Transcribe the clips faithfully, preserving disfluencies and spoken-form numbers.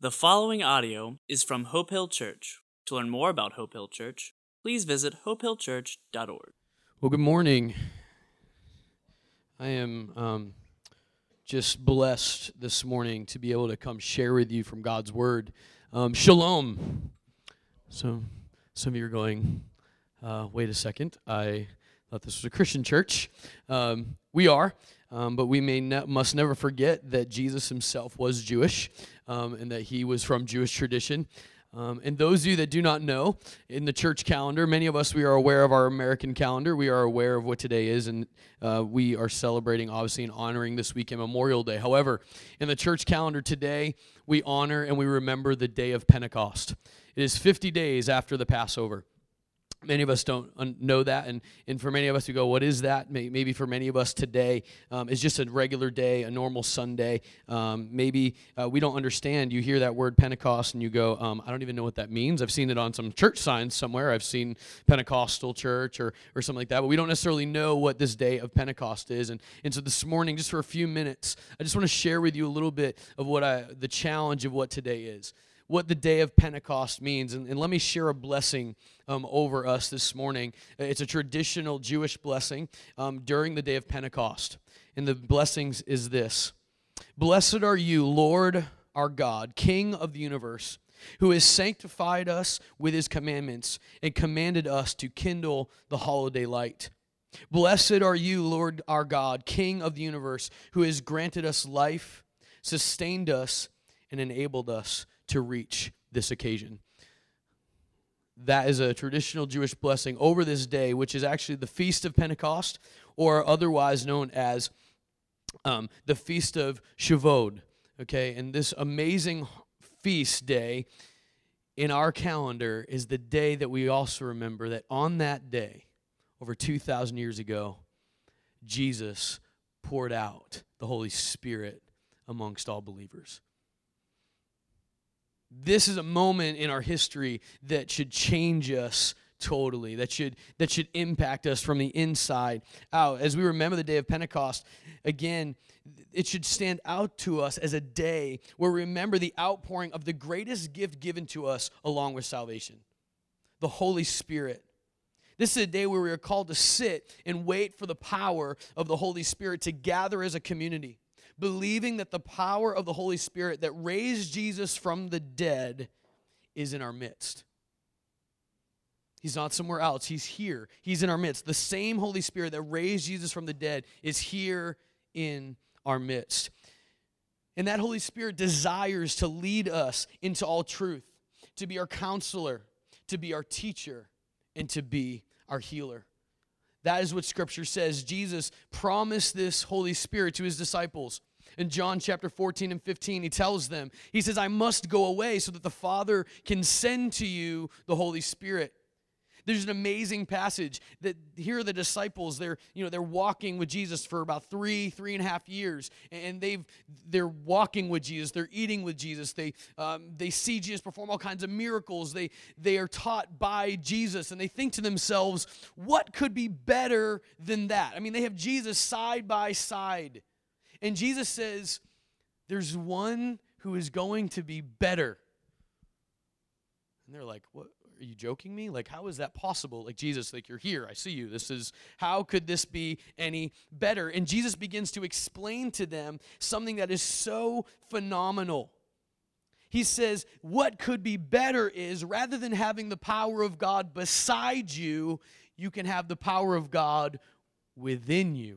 The following audio is from Hope Hill Church. To learn more about Hope Hill Church, please visit hope hill church dot org. Well, good morning. I am um, just blessed this morning to be able to come share with you from God's Word. Um, shalom. So some of you are going, uh, wait a second, I thought this was a Christian church. Um, we are, um, but we may ne- must never forget that Jesus himself was Jewish um, and that he was from Jewish tradition. Um, and those of you that do not know, in the church calendar, many of us, we are aware of our American calendar. We are aware of what today is, and uh, we are celebrating, obviously, and honoring this weekend, Memorial Day. However, in the church calendar today, we honor and we remember the day of Pentecost. It is fifty days after the Passover. Many of us don't know that, and, and for many of us, we go, what is that? Maybe for many of us today, um, it's just a regular day, a normal Sunday. Um, maybe uh, we don't understand. You hear that word Pentecost, and you go, um, I don't even know what that means. I've seen it on some church signs somewhere. I've seen Pentecostal church or or something like that, but we don't necessarily know what this day of Pentecost is. And, and so this morning, just for a few minutes, I just want to share with you a little bit of what I, the challenge of what today is, what the day of Pentecost means. And, and let me share a blessing um, over us this morning. It's a traditional Jewish blessing um, during the day of Pentecost. And the blessings is this: Blessed are you, Lord our God, King of the universe, who has sanctified us with his commandments and commanded us to kindle the holiday light. Blessed are you, Lord our God, King of the universe, who has granted us life, sustained us, and enabled us to reach this occasion. That is a traditional Jewish blessing over this day, which is actually the Feast of Pentecost, or otherwise known as um, the Feast of Shavuot. Okay, and this amazing feast day in our calendar is the day that we also remember that on that day, over two thousand years ago, Jesus poured out the Holy Spirit amongst all believers. This is a moment in our history that should change us totally, that should that should impact us from the inside out. As we remember the day of Pentecost, again, it should stand out to us as a day where we remember the outpouring of the greatest gift given to us along with salvation, the Holy Spirit. This is a day where we are called to sit and wait for the power of the Holy Spirit to gather as a community, believing that the power of the Holy Spirit that raised Jesus from the dead is in our midst. He's not somewhere else. He's here. He's in our midst. The same Holy Spirit that raised Jesus from the dead is here in our midst. And that Holy Spirit desires to lead us into all truth, to be our counselor, to be our teacher, and to be our healer. That is what Scripture says. Jesus promised this Holy Spirit to his disciples. In John chapter fourteen and fifteen, he tells them, he says, I must go away so that the Father can send to you the Holy Spirit. There's an amazing passage that here are the disciples, they're, you know, they're walking with Jesus for about three, three and a half years, and they've, they're walking with Jesus, they're eating with Jesus, they, um, they see Jesus perform all kinds of miracles, they, they are taught by Jesus, and they think to themselves, what could be better than that? I mean, they have Jesus side by side, and Jesus says, there's one who is going to be better. And they're like, what? Are you joking me? Like, how is that possible? Like, Jesus, like, you're here. I see you. This is, how could this be any better? And Jesus begins to explain to them something that is so phenomenal. He says, what could be better is, rather than having the power of God beside you, you can have the power of God within you.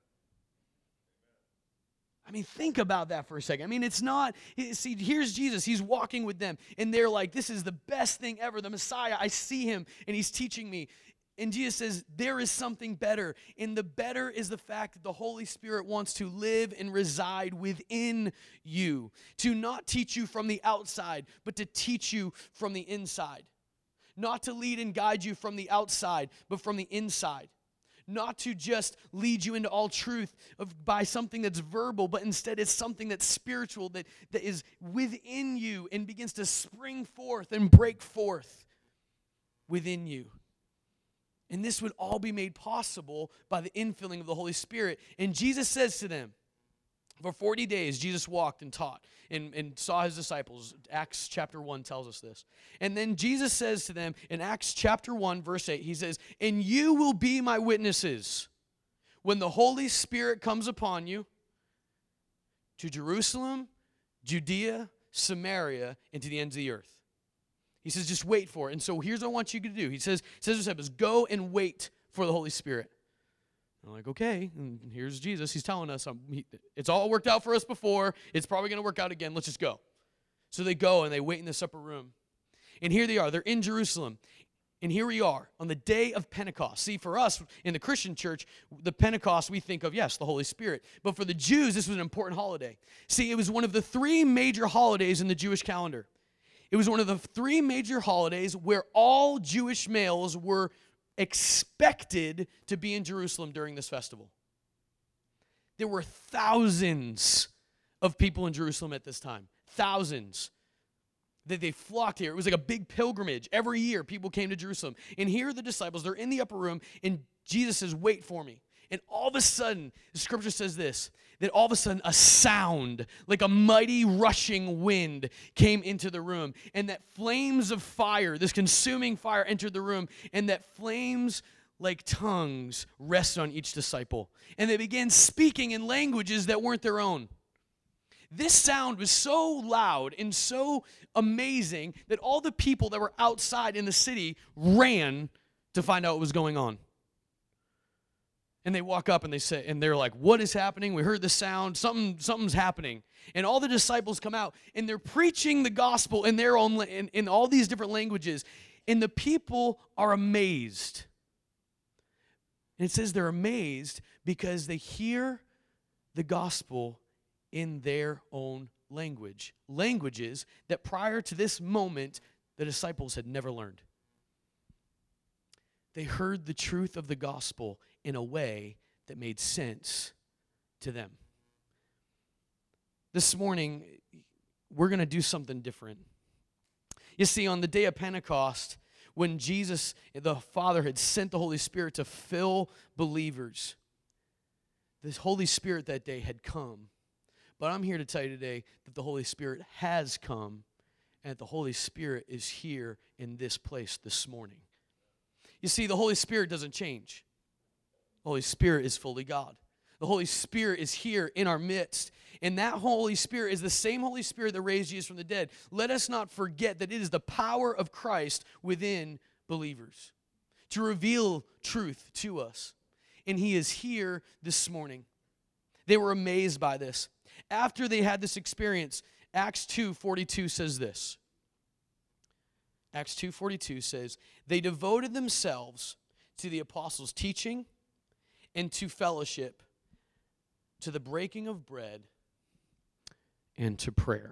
I mean, think about that for a second. I mean, it's not, see, here's Jesus. He's walking with them, and they're like, this is the best thing ever. The Messiah, I see him, and he's teaching me. And Jesus says, there is something better. And the better is the fact that the Holy Spirit wants to live and reside within you, to not teach you from the outside, but to teach you from the inside. Not to lead and guide you from the outside, but from the inside. Not to just lead you into all truth of, by something that's verbal, but instead it's something that's spiritual, that, that is within you and begins to spring forth and break forth within you. And this would all be made possible by the infilling of the Holy Spirit. And Jesus says to them, For forty days, Jesus walked and taught and, and saw his disciples. Acts chapter one tells us this. And then Jesus says to them in Acts chapter one, verse eight, he says, "And you will be my witnesses when the Holy Spirit comes upon you to Jerusalem, Judea, Samaria, and to the ends of the earth." He says, just wait for it. And so here's what I want you to do. He says, he says to his disciples, go and wait for the Holy Spirit. I'm like, okay, and here's Jesus. He's telling us, um, he, it's all worked out for us before. It's probably going to work out again. Let's just go. So they go, and they wait in this upper room. And here they are. They're in Jerusalem. And here we are on the day of Pentecost. See, for us in the Christian church, the Pentecost, we think of, yes, the Holy Spirit. But for the Jews, this was an important holiday. See, it was one of the three major holidays in the Jewish calendar. It was one of the three major holidays where all Jewish males were expected to be in Jerusalem during this festival. There were thousands of people in Jerusalem at this time. Thousands. That they flocked here. It was like a big pilgrimage. Every year, people came to Jerusalem. And here are the disciples. They're in the upper room, and Jesus says, wait for me. And all of a sudden, the scripture says this, that all of a sudden a sound, like a mighty rushing wind, came into the room. And that flames of fire, this consuming fire, entered the room. And that flames like tongues rested on each disciple. And they began speaking in languages that weren't their own. This sound was so loud and so amazing that all the people that were outside in the city ran to find out what was going on. And they walk up and they say, and they're like, what is happening? We heard the sound. Something, something's happening. And all the disciples come out and they're preaching the gospel in their own, in, in all these different languages. And the people are amazed. And it says they're amazed because they hear the gospel in their own language. Languages that prior to this moment, the disciples had never learned. They heard the truth of the gospel in a way that made sense to them. This morning, we're going to do something different. You see, on the day of Pentecost, when Jesus, the Father, had sent the Holy Spirit to fill believers, the Holy Spirit that day had come. But I'm here to tell you today that the Holy Spirit has come and that the Holy Spirit is here in this place this morning. You see, the Holy Spirit doesn't change. The Holy Spirit is fully God. The Holy Spirit is here in our midst. And that Holy Spirit is the same Holy Spirit that raised Jesus from the dead. Let us not forget that it is the power of Christ within believers to reveal truth to us. And He is here this morning. They were amazed by this. After they had this experience, Acts two forty-two says this. Acts two forty-two says, they devoted themselves to the apostles' teaching and to fellowship, to the breaking of bread, and to prayer.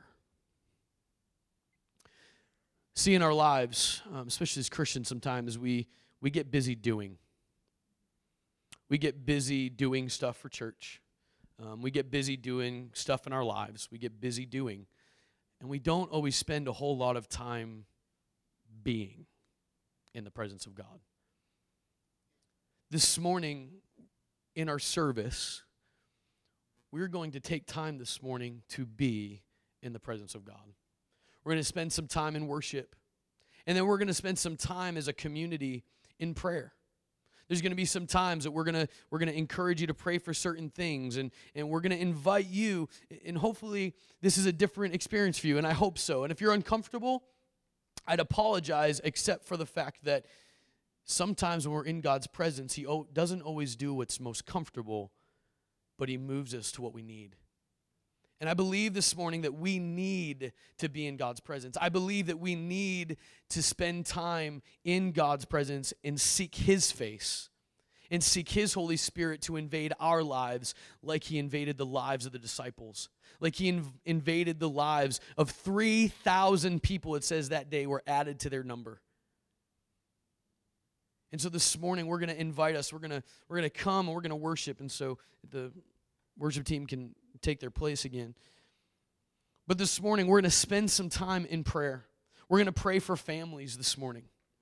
See, in our lives, um, especially as Christians sometimes, we, we get busy doing. We get busy doing stuff for church. Um, we get busy doing stuff in our lives. We get busy doing. And we don't always spend a whole lot of time being in the presence of God. This morning, in our service, we're going to take time this morning to be in the presence of God. We're going to spend some time in worship. And then we're going to spend some time as a community in prayer. There's going to be some times that we're going to we're going to encourage you to pray for certain things, and, and we're going to invite you, and hopefully this is a different experience for you, and I hope so. And if you're uncomfortable, I'd apologize, except for the fact that sometimes when we're in God's presence, He doesn't always do what's most comfortable, but He moves us to what we need. And I believe this morning that we need to be in God's presence. I believe that we need to spend time in God's presence and seek His face and seek His Holy Spirit to invade our lives like He invaded the lives of the disciples, like He inv- invaded the lives of three thousand people, it says that day, were added to their number. And so this morning we're going to invite us, we're going to we're going to come and we're going to worship, and so the worship team can take their place again. But this morning, we're going to spend some time in prayer. We're going to pray for families this morning.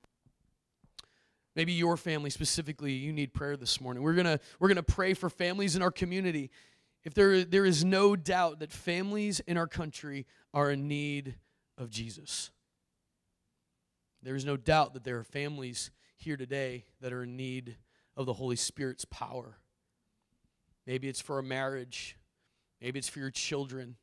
Maybe your family specifically, you need prayer this morning. We're going to we're going to pray for families in our community. if there, there is no doubt that families in our country are in need of Jesus. There is no doubt that there are families here today that are in need of the Holy Spirit's power. Maybe it's for a marriage. Maybe it's for your children.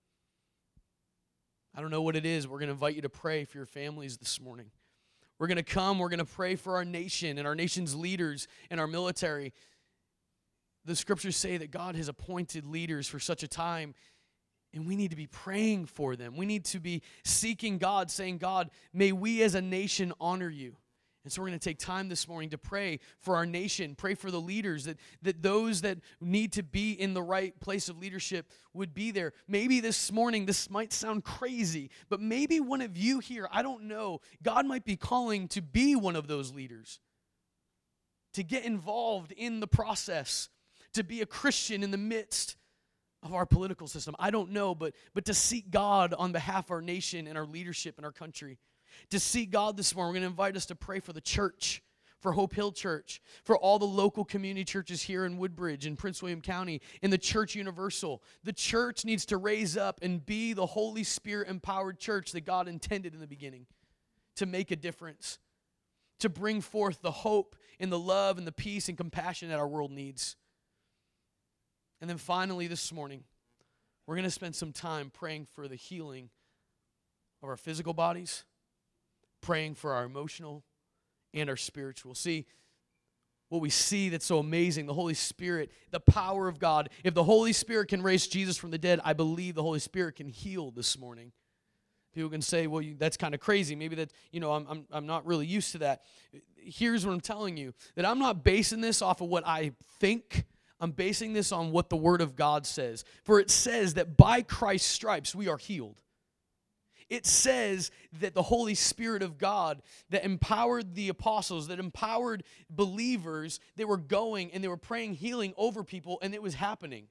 I don't know what it is. We're going to invite you to pray for your families this morning. We're going to come. We're going to pray for our nation and our nation's leaders and our military. The scriptures say that God has appointed leaders for such a time, and we need to be praying for them. We need to be seeking God, saying, God, may we as a nation honor you. And so we're going to take time this morning to pray for our nation, pray for the leaders, that, that those that need to be in the right place of leadership would be there. Maybe this morning, this might sound crazy, but maybe one of you here, I don't know, God might be calling to be one of those leaders, to get involved in the process, to be a Christian in the midst of our political system. I don't know, but, but to seek God on behalf of our nation and our leadership in our country. To seek God this morning, we're going to invite us to pray for the church, for Hope Hill Church, for all the local community churches here in Woodbridge and Prince William County, and the Church Universal. The church needs to raise up and be the Holy Spirit-empowered church that God intended in the beginning to make a difference, to bring forth the hope and the love and the peace and compassion that our world needs. And then finally this morning, we're going to spend some time praying for the healing of our physical bodies, praying for our emotional and our spiritual. See, what we see that's so amazing, the Holy Spirit, the power of God. If the Holy Spirit can raise Jesus from the dead, I believe the Holy Spirit can heal this morning. People can say, well, you, that's kind of crazy. Maybe that, you know, I'm, I'm, I'm not really used to that. Here's what I'm telling you, that I'm not basing this off of what I think. I'm basing this on what the Word of God says. For it says that by Christ's stripes we are healed. It says that the Holy Spirit of God that empowered the apostles, that empowered believers, they were going and they were praying healing over people, and it was happening.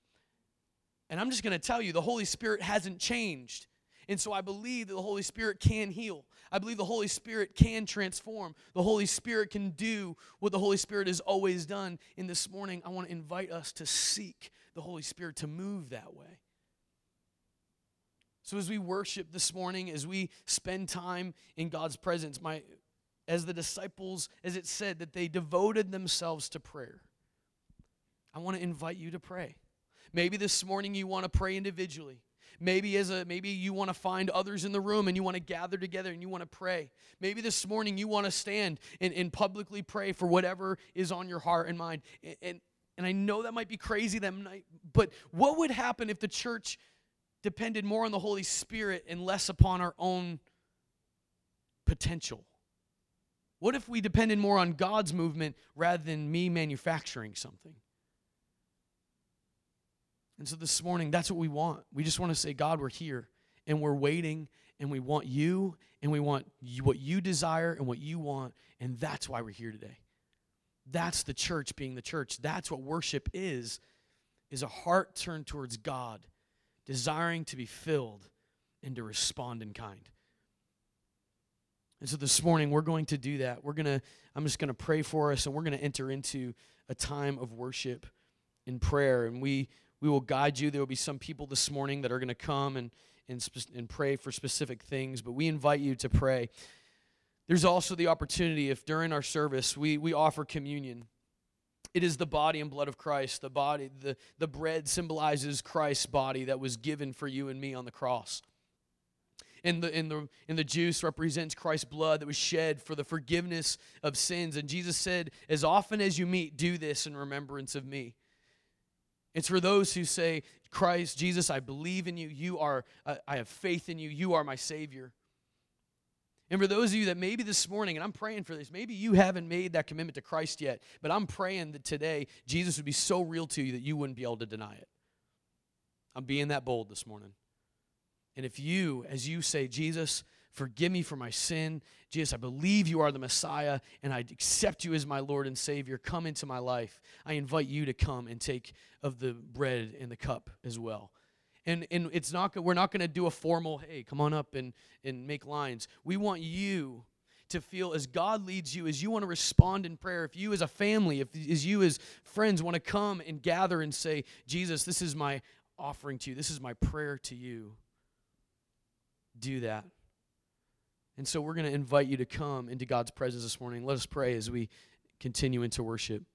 And I'm just going to tell you, the Holy Spirit hasn't changed. And so I believe that the Holy Spirit can heal. I believe the Holy Spirit can transform. The Holy Spirit can do what the Holy Spirit has always done. And this morning, I want to invite us to seek the Holy Spirit to move that way. So as we worship this morning, as we spend time in God's presence, my, as the disciples, as it said, that they devoted themselves to prayer, I want to invite you to pray. Maybe this morning you want to pray individually. Maybe as a maybe you want to find others in the room and you want to gather together and you want to pray. Maybe this morning you want to stand and, and publicly pray for whatever is on your heart and mind. And, and, and I know that might be crazy, that might, but what would happen if the church depended more on the Holy Spirit and less upon our own potential? What if we depended more on God's movement rather than me manufacturing something? And so this morning, that's what we want. We just want to say, God, we're here, and we're waiting, and we want you, and we want you, what you desire and what you want, and that's why we're here today. That's the church being the church. That's what worship is, is a heart turned towards God, desiring to be filled and to respond in kind. And so this morning, we're going to do that. We're going to, I'm just going to pray for us, and we're going to enter into a time of worship and prayer, and we We will guide you. There will be some people this morning that are going to come and, and, spe- and pray for specific things, but we invite you to pray. There's also the opportunity, if during our service we, we offer communion. It is the body and blood of Christ. The body, the, the bread symbolizes Christ's body that was given for you and me on the cross. And the, and, the, and the juice represents Christ's blood that was shed for the forgiveness of sins. And Jesus said, as often as you meet, do this in remembrance of me. It's for those who say, Christ, Jesus, I believe in you. You are, uh, I have faith in you. You are my Savior. And for those of you that maybe this morning, and I'm praying for this, maybe you haven't made that commitment to Christ yet, but I'm praying that today Jesus would be so real to you that you wouldn't be able to deny it. I'm being that bold this morning. And if you, as you say, Jesus, forgive me for my sin. Jesus, I believe you are the Messiah, and I accept you as my Lord and Savior. Come into my life. I invite you to come and take of the bread and the cup as well. And and it's not we're not going to do a formal, hey, come on up and, and make lines. We want you to feel as God leads you, as you want to respond in prayer, if you as a family, if as you as friends want to come and gather and say, Jesus, this is my offering to you, this is my prayer to you, do that. And so we're going to invite you to come into God's presence this morning. Let us pray as we continue into worship.